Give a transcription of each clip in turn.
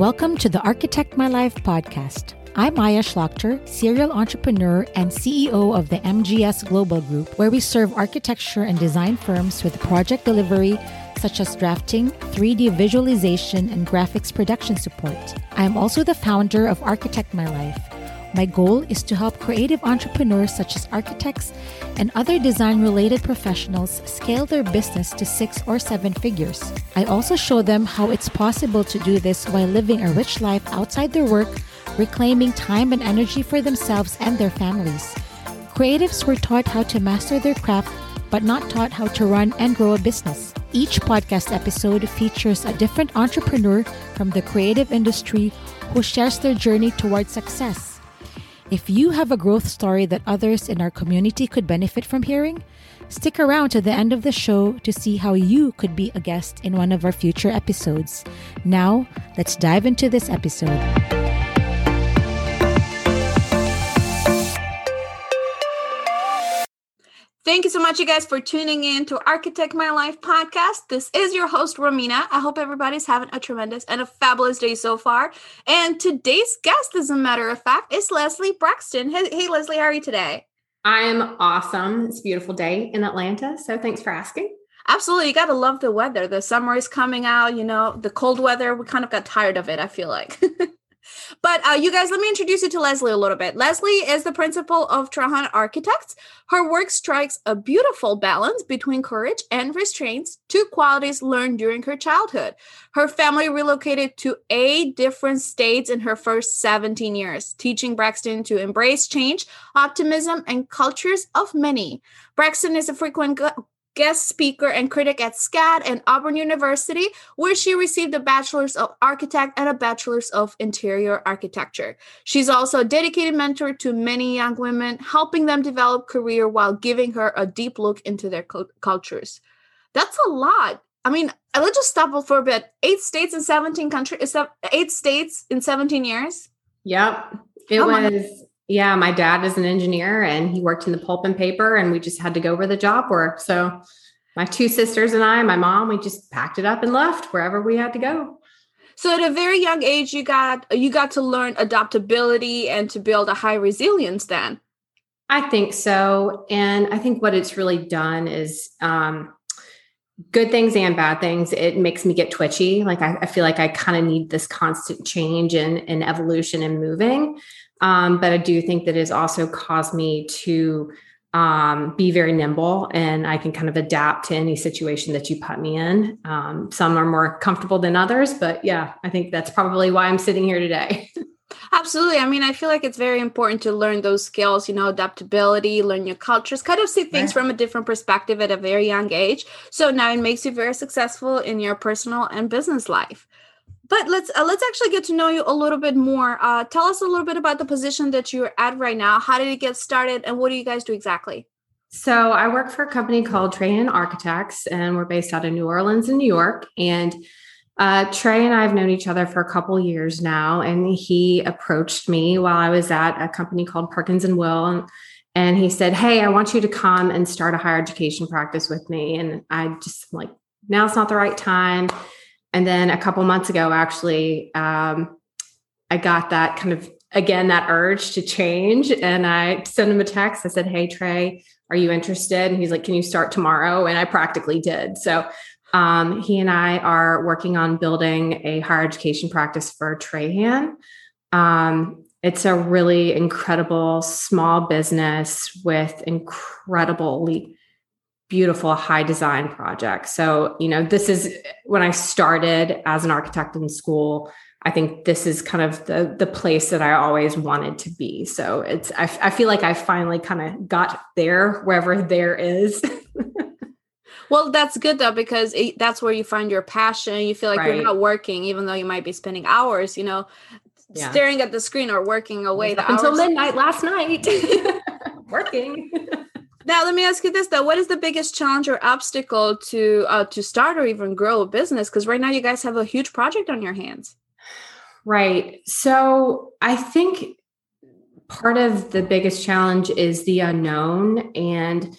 Welcome to the Architect My Life podcast. I'm Maya Schlachter, serial entrepreneur and CEO of the MGS Global Group, where we serve architecture and design firms with project delivery, such as drafting, 3D visualization, and graphics production support. I am also the founder of Architect My Life. My goal is to help creative entrepreneurs such as architects and other design-related professionals scale their business to 6 or 7 figures. I also show them how it's possible to do this while living a rich life outside their work, reclaiming time and energy for themselves and their families. Creatives were taught how to master their craft, but not taught how to run and grow a business. Each podcast episode features a different entrepreneur from the creative industry who shares their journey towards success. If you have a growth story that others in our community could benefit from hearing, stick around to the end of the show to see how you could be a guest in one of our future episodes. Now, let's dive into this episode. Thank you so much, you guys, for tuning in to Architect My Life podcast. This is your host, Romina. I hope everybody's having a tremendous and a fabulous day so far. And today's guest, as a matter of fact, is Leslie Braxton. Hey, Leslie, how are you today? I am awesome. It's a beautiful day in Atlanta, so thanks for asking. Absolutely. You got to love the weather. The summer is coming out, the cold weather. We kind of got tired of it, I feel like. But you guys, let me introduce you to Leslie a little bit. Leslie is the principal of Trahan Architects. Her work strikes a beautiful balance between courage and restraints, two qualities learned during her childhood. Her family relocated to 8 different states in her first 17 years, teaching Braxton to embrace change, optimism, and cultures of many. Braxton is a frequent guest speaker and critic at SCAD and Auburn University, where she received a Bachelor's of Architect and a Bachelor's of Interior Architecture. She's also a dedicated mentor to many young women, helping them develop career while giving her a deep look into their cultures. That's a lot. I mean, let's just stop for a bit. 8 states in 17 countries, 8 states in 17 years? Yep. It was... Yeah, my dad is an engineer and he worked in the pulp and paper and we just had to go where the job were. So my 2 sisters and I, my mom, we just packed it up and left wherever we had to go. So at a very young age, you got to learn adaptability and to build a high resilience then. I think so. And I think what it's really done is good things and bad things. It makes me get twitchy. Like I feel like I kind of need this constant change and evolution and moving. But I do think that it has also caused me to be very nimble and I can kind of adapt to any situation that you put me in. Some are more comfortable than others, but yeah, I think that's probably why I'm sitting here today. Absolutely. I mean, I feel like it's very important to learn those skills, adaptability, learn your cultures, kind of see things from a different perspective at a very young age. So now it makes you very successful in your personal and business life. But let's actually get to know you a little bit more. Tell us a little bit about the position that you're at right now. How did it get started and what do you guys do exactly? So I work for a company called Trahan Architects and we're based out of New Orleans in New York. And Trey and I have known each other for a couple years now. And he approached me while I was at a company called Perkins and Will. And he said, "Hey, I want you to come and start a higher education practice with me." And I just like, now's not the right time. And then a couple months ago, actually, I got that kind of, again, that urge to change. And I sent him a text. I said, "Hey, Trey, are you interested?" And he's like, "Can you start tomorrow?" And I practically did. So he and I are working on building a higher education practice for Trahan. It's a really incredible small business with incredibly beautiful high design project. So, this is when I started as an architect in school. I think this is kind of the place that I always wanted to be. So I feel like I finally kind of got there, wherever there is. Well, that's good though, because that's where you find your passion. You feel like you're not working, even though you might be spending hours, staring at the screen or working away until midnight last night, working. Now, let me ask you this, though. What is the biggest challenge or obstacle to start or even grow a business? Because right now you guys have a huge project on your hands. Right. So I think part of the biggest challenge is the unknown. And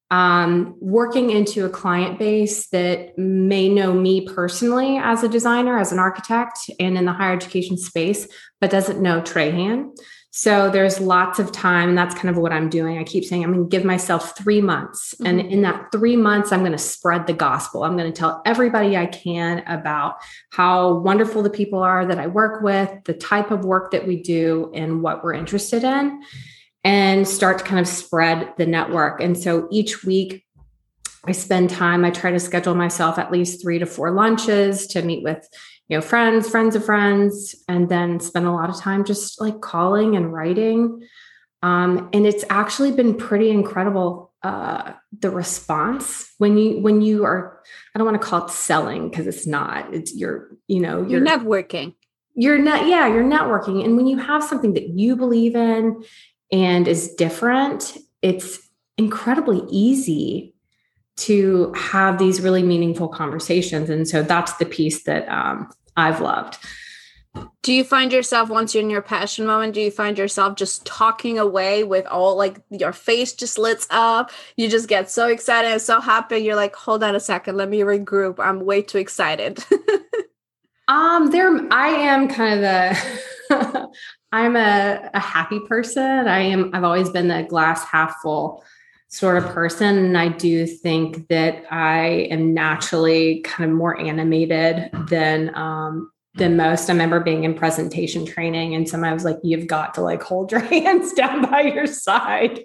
working into a client base that may know me personally as a designer, as an architect, and in the higher education space, but doesn't know Trahan. So there's lots of time, and that's kind of what I'm doing. I keep saying I'm going to give myself 3 months. Mm-hmm. And in that 3 months, I'm going to spread the gospel. I'm going to tell everybody I can about how wonderful the people are that I work with, the type of work that we do, and what we're interested in, and start to kind of spread the network. And so each week I spend time, I try to schedule myself at least 3 to 4 lunches to meet with friends of friends, and then spend a lot of time just like calling and writing. And it's actually been pretty incredible. The response when you are, I don't want to call it selling, because it's not, it's you're networking. You're networking. And when you have something that you believe in and is different, it's incredibly easy to have these really meaningful conversations. And so that's the piece that I've loved. Do you find yourself, once you're in your passion moment, do you find yourself just talking away with all, like, your face just lights up? You just get so excited and so happy. You're like, hold on a second, let me regroup. I'm way too excited. I am kind of I'm a happy person. I've always been the glass half full sort of person. And I do think that I am naturally kind of more animated than most. I remember being in presentation training, and somebody was like, you've got to like hold your hands down by your side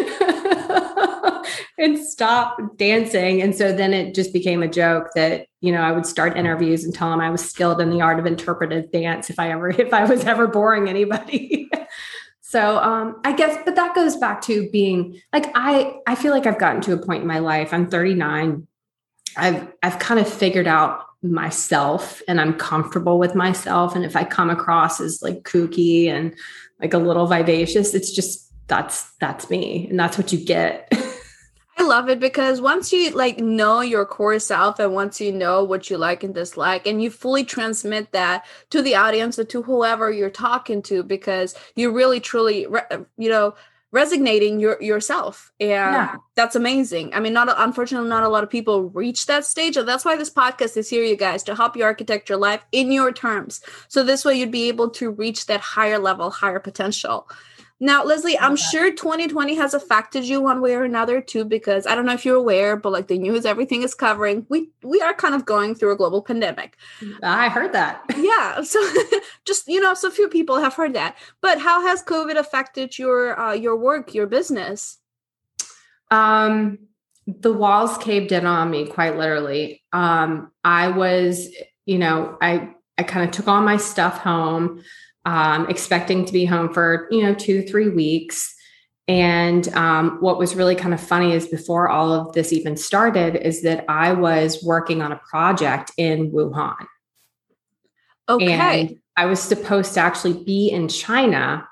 and stop dancing. And so then it just became a joke that, I would start interviews and tell them I was skilled in the art of interpretive dance if I was ever boring anybody. So I guess, but that goes back to being like, I feel like I've gotten to a point in my life. I'm 39. I've kind of figured out myself, and I'm comfortable with myself. And if I come across as like kooky and like a little vivacious, it's just, that's me. And that's what you get. I love it, because once you like know your core self, and once you know what you like and dislike, and you fully transmit that to the audience or to whoever you're talking to, because you really truly resonating yourself, and that's amazing. I mean, unfortunately not a lot of people reach that stage, and that's why this podcast is here, you guys, to help you architect your life in your terms, so this way you'd be able to reach that higher level, higher potential. Now, Leslie, I'm sure 2020 has affected you one way or another too, because I don't know if you're aware, but like the news, everything is covering. We are kind of going through a global pandemic. I heard that. Yeah. So just, so few people have heard that. But how has COVID affected your work, your business? The walls caved in on me, quite literally. I was, I kind of took all my stuff home, expecting to be home for, 2-3 weeks. And what was really kind of funny is before all of this even started is that I was working on a project in Wuhan. Okay. And I was supposed to actually be in China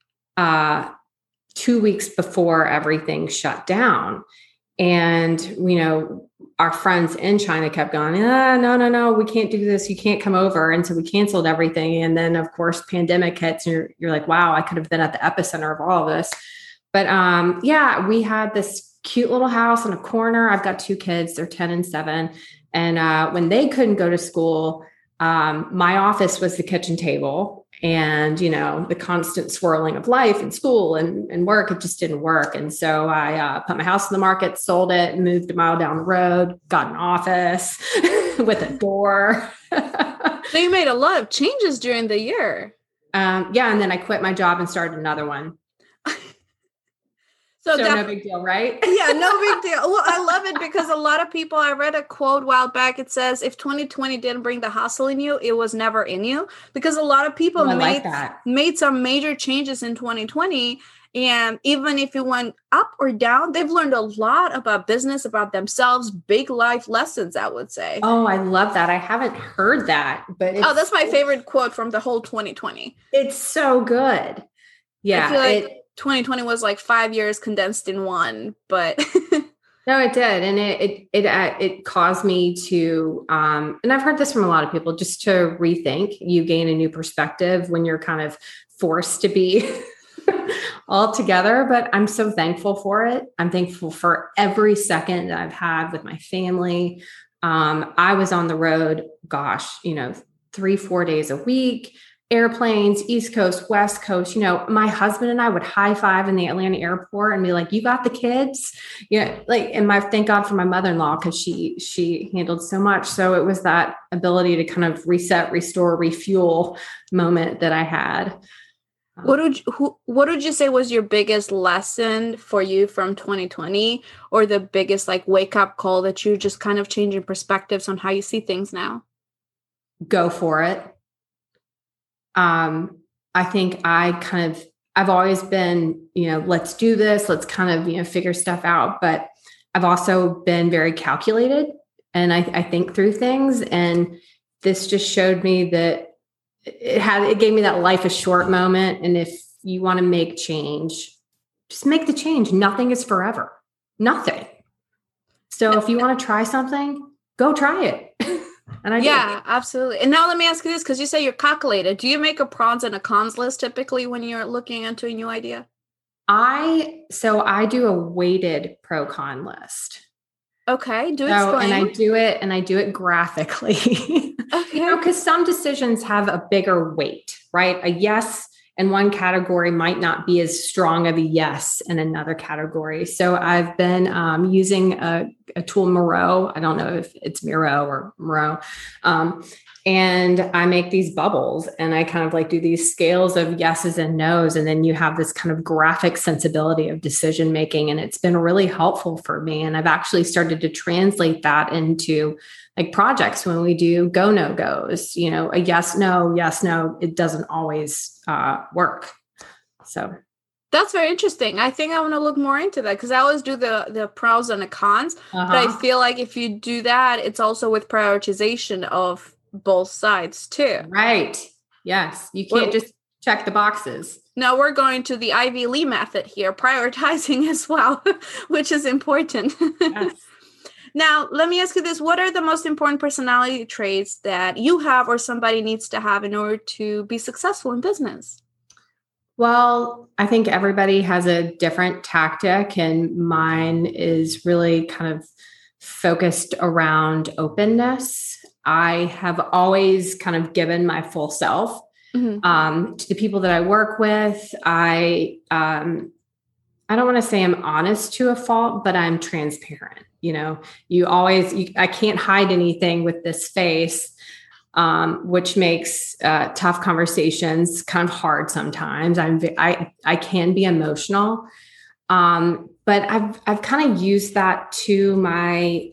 2 weeks before everything shut down. And, our friends in China kept going, no, we can't do this. You can't come over. And so we canceled everything. And then of course, pandemic hits, and you're like, wow, I could have been at the epicenter of all of this. But we had this cute little house in a corner. I've got 2 kids, they're 10 and 7. And when they couldn't go to school, my office was the kitchen table, and, the constant swirling of life and school and work, it just didn't work. And so I put my house on the market, sold it, moved a mile down the road, got an office with a door. So you made a lot of changes during the year. And then I quit my job and started another one. So no big deal, right? Yeah, no big deal. Well, I love it because a lot of people, I read a quote a while back. It says, if 2020 didn't bring the hustle in you, it was never in you. Because a lot of people made some major changes in 2020. And even if it went up or down, they've learned a lot about business, about themselves, big life lessons, I would say. Oh, I love that. I haven't heard that. But that's my favorite quote from the whole 2020. It's so good. Yeah. I feel like 2020 was like 5 years condensed in one, but no, it did. And it caused me to, and I've heard this from a lot of people, just to rethink. You gain a new perspective when you're kind of forced to be all together, but I'm so thankful for it. I'm thankful for every second that I've had with my family. I was on the road, 3-4 days a week, airplanes, East Coast, West Coast. My husband and I would high five in the Atlanta airport and be like, "You got the kids?" And thank God for my mother-in-law, because she handled so much. So it was that ability to kind of reset, restore, refuel moment that I had. What would you say was your biggest lesson for you from 2020, or the biggest wake up call that you just kind of changing perspectives on how you see things now? Go for it. I think I've always been, let's do this. Let's kind of, figure stuff out. But I've also been very calculated, and I think through things. And this just showed me that it gave me that life is short moment. And if you want to make change, just make the change. Nothing is forever. Nothing. So if you want to try something, go try it. And I did. Absolutely. And now let me ask you this, because you say you're calculated. Do you make a pros and a cons list typically when you're looking into a new idea? I do a weighted pro con list. Okay. Explain. And I do it graphically. Okay. Because some decisions have a bigger weight, right? A yes in one category might not be as strong of a yes in another category. So I've been using a tool, Miro. I don't know if it's Miro or Miro. And I make these bubbles, and I kind of do these scales of yeses and nos. And then you have this kind of graphic sensibility of decision making. And it's been really helpful for me. And I've actually started to translate that into projects when we do go, no goes, a yes, no, it doesn't always work. So that's very interesting. I think I want to look more into that, because I always do the pros and the cons. But I feel like if you do that, it's also with prioritization of both sides too. Right. Yes. You can't just check the boxes. No, we're going to the Ivy Lee method here, prioritizing as well, which is important. Yes. Now, let me ask you this. What are the most important personality traits that you have or somebody needs to have in order to be successful in business? Well, I think everybody has a different tactic, and mine is really kind of focused around openness. I have always kind of given my full self to the people that I work with. I don't want to say I'm honest to a fault, but I'm transparent. I can't hide anything with this face, which makes tough conversations kind of hard sometimes. I can be emotional, but I've kind of used that to my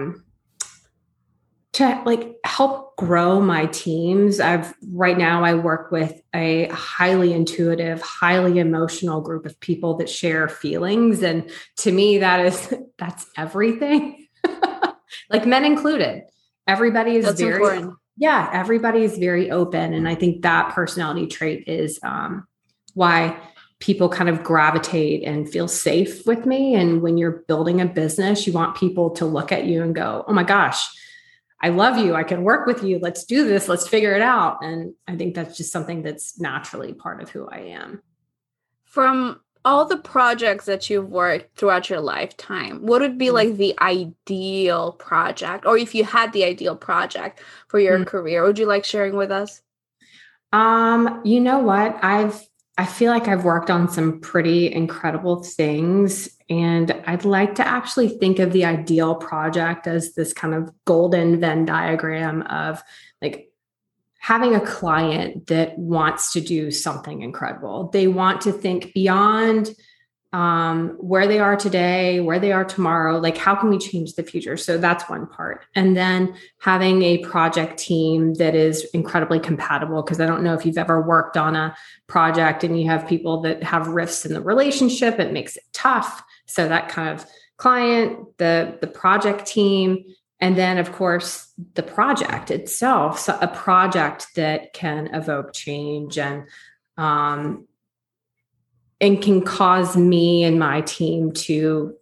to help grow my teams. Right now I work with a highly intuitive, highly emotional group of people that share feelings. And to me, that's everything. Men included. Everybody is important. Yeah, everybody is very open. And I think that personality trait is why people kind of gravitate and feel safe with me. And when you're building a business, you want people to look at you and go, "Oh my gosh, I love you. I can work with you. Let's do this. Let's figure it out." And I think that's just something that's naturally part of who I am. From all the projects that you've worked throughout your lifetime, what would be the ideal project? Or if you had the ideal project for your career, would you like sharing with us? You know what? I feel like I've worked on some pretty incredible things, and I'd like to actually think of the ideal project as this kind of golden Venn diagram of having a client that wants to do something incredible. They want to think beyond where they are today, where they are tomorrow, how can we change the future? So that's one part. And then having a project team that is incredibly compatible, because I don't know if you've ever worked on a project and you have people that have rifts in the relationship, it makes it tough. So that kind of client, the project team, and then of course the project itself, so a project that can evoke change and can cause me and my team to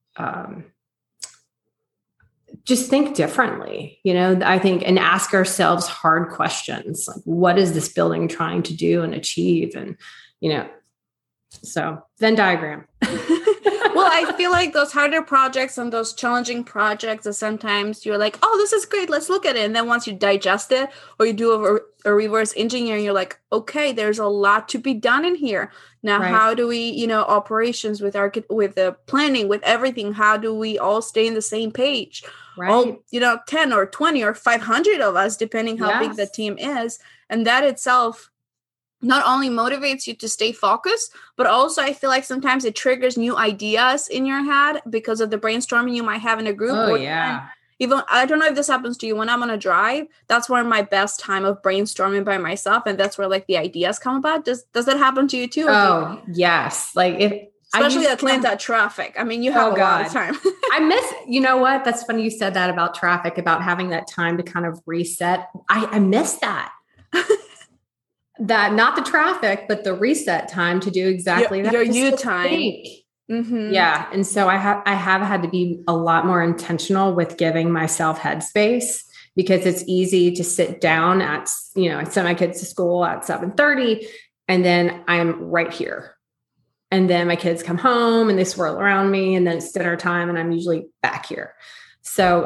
just think differently, I think, and ask ourselves hard questions. What is this building trying to do and achieve? And, So Venn diagram. Well, I feel like those harder projects and those challenging projects that sometimes you're like, oh, this is great, let's look at it. And then once you digest it or you do a reverse engineering, you're like, okay, there's a lot to be done in here. Now, Right. how do we, operations with with the planning, with everything, how do we all stay in the same page? Right. All, 10 or 20 or 500 of us, depending how big the Yes. team is. And that itself not only motivates you to stay focused, but also I feel like sometimes it triggers new ideas in your head because of the brainstorming you might have in a group. Oh, yeah. Even, I don't know if this happens to you when I'm on a drive, that's where my best time of brainstorming by myself. And that's where like the ideas come about. Does that happen to you too? Oh, yes. Like Especially Atlanta traffic. I mean, you have a lot of time. I miss, you know what? That's funny you said that about traffic, about having that time to kind of reset. I miss that. That not the traffic, but the reset time to do exactly that. Your you time. Mm-hmm. Yeah. And so I have had to be a lot more intentional with giving myself headspace, because it's easy to sit down at, I send my kids to school at 7:30 and then I'm right here. And then my kids come home and they swirl around me, and then it's dinner time and I'm usually back here. So,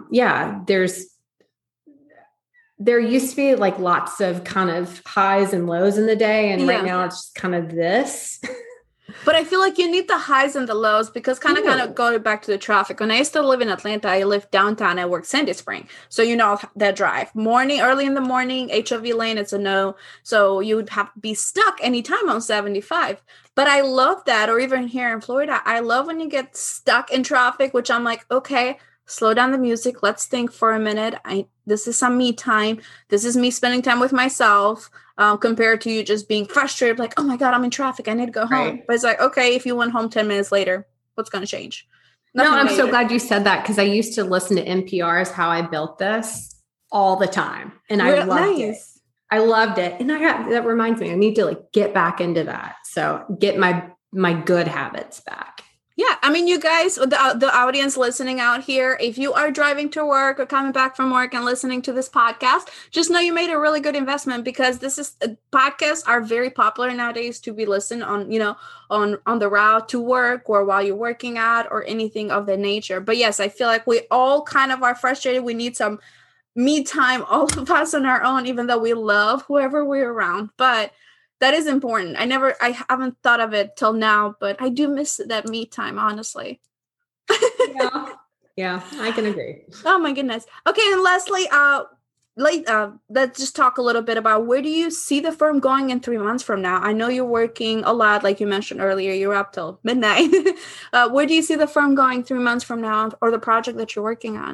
there used to be like lots of kind of highs and lows in the day. And right now it's just kind of this. But I feel like you need the highs and the lows, because kind of go back to the traffic. When I used to live in Atlanta, I lived downtown. I worked Sandy Spring. So, that drive early in the morning, HOV lane, it's a no. So you would have to be stuck anytime on 75. But I love that. Or even here in Florida, I love when you get stuck in traffic, which I'm like, okay, slow down the music. Let's think for a minute. This is some me time. This is me spending time with myself, compared to you just being frustrated. Like, oh my God, I'm in traffic. I need to go home. But it's like, okay, if you went home 10 minutes later, what's going to change? Nothing I'm major. so glad you said that, because I used to listen to NPR's How I Built This all the time. And I loved it. I loved it. And that reminds me, I need to like get back into that. So get my good habits back. Yeah. I mean, you guys, the audience listening out here, if you are driving to work or coming back from work and listening to this podcast, just know you made a really good investment, because podcasts are very popular nowadays to be listened on, on the route to work or while you're working out or anything of that nature. But yes, I feel like we all kind of are frustrated. We need some me time, all of us on our own, even though we love whoever we're around. But that is important. I haven't thought of it till now, but I do miss that me time, honestly. Yeah, I can agree. Oh my goodness. Okay. And Leslie, let's just talk a little bit about, where do you see the firm going in 3 months from now? I know you're working a lot, like you mentioned earlier, you're up till midnight. Where do you see the firm going 3 months from now, or the project that you're working on?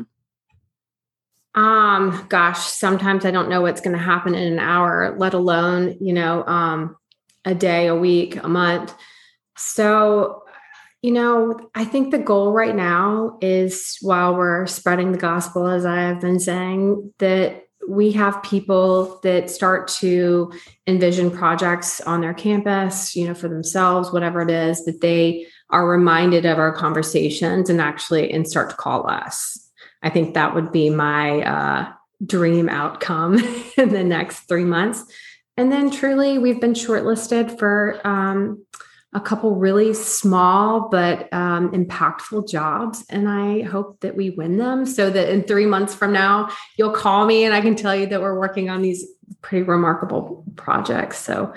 Gosh, sometimes I don't know what's going to happen in an hour, let alone, a day, a week, a month. So, I think the goal right now is, while we're spreading the gospel, as I have been saying, that we have people that start to envision projects on their campus, for themselves, whatever it is, that they are reminded of our conversations and start to call us. I think that would be my dream outcome in the next 3 months. And then truly, we've been shortlisted for a couple really small but impactful jobs. And I hope that we win them, so that in 3 months from now, you'll call me and I can tell you that we're working on these pretty remarkable projects. So,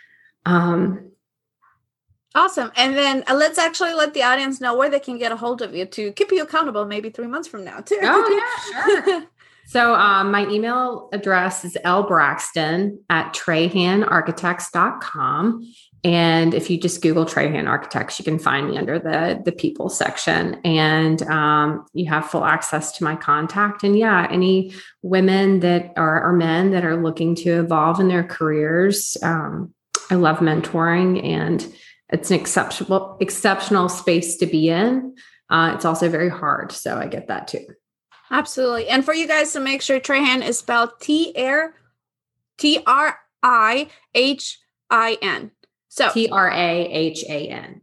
awesome. And then let's actually let the audience know where they can get a hold of you to keep you accountable maybe 3 months from now too. Oh yeah, sure. So my email address is lbraxton@trahanarchitects.com. And if you just Google Trahan Architects, you can find me under the people section, and you have full access to my contact. And any women that or men that are looking to evolve in their careers, I love mentoring, and it's an exceptional space to be in. It's also very hard. So I get that too. Absolutely. And for you guys to make sure, Trahan is spelled Trihan. So Trahan.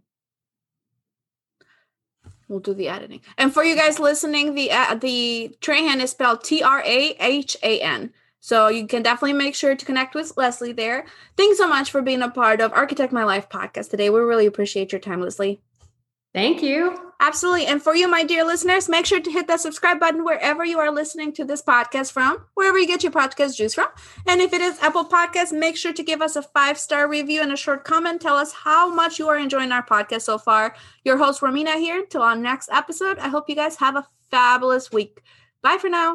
We'll do the editing. And for you guys listening, the Trahan is spelled Trahan. So you can definitely make sure to connect with Leslie there. Thanks so much for being a part of Architect My Life podcast today. We really appreciate your time, Leslie. Thank you. Absolutely. And for you, my dear listeners, make sure to hit that subscribe button wherever you are listening to this podcast from, wherever you get your podcast juice from. And if it is Apple Podcasts, make sure to give us a 5-star review and a short comment. Tell us how much you are enjoying our podcast so far. Your host, Romina, here. Till our next episode, I hope you guys have a fabulous week. Bye for now.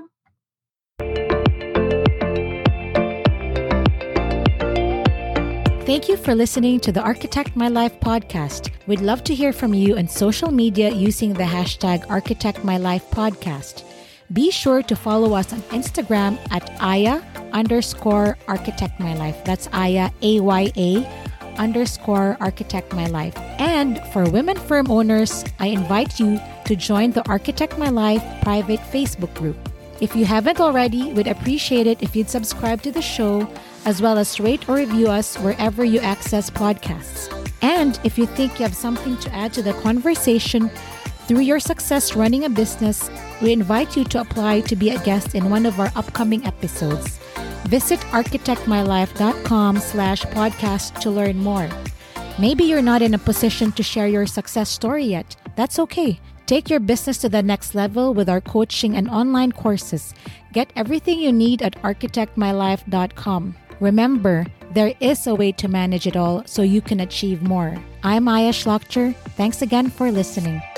Thank you for listening to the Architect My Life podcast. We'd love to hear from you on social media using the hashtag Architect My Life podcast. Be sure to follow us on Instagram at Aya_Architect My Life. That's Aya, AYA_Architect My Life. And for women firm owners, I invite you to join the Architect My Life private Facebook group. If you haven't already, we'd appreciate it if you'd subscribe to the show, as well as rate or review us wherever you access podcasts. And if you think you have something to add to the conversation through your success running a business, we invite you to apply to be a guest in one of our upcoming episodes. Visit architectmylife.com/podcast to learn more. Maybe you're not in a position to share your success story yet. That's okay. Take your business to the next level with our coaching and online courses. Get everything you need at architectmylife.com. Remember, there is a way to manage it all so you can achieve more. I'm Maya Schlachter. Thanks again for listening.